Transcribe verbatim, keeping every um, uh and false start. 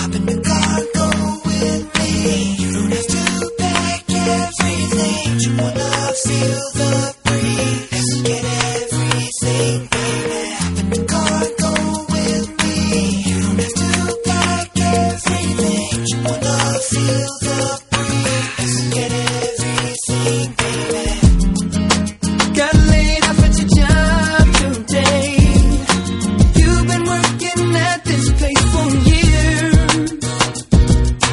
Hop in the car, go with me. You don't have to pack everything. You wanna feel the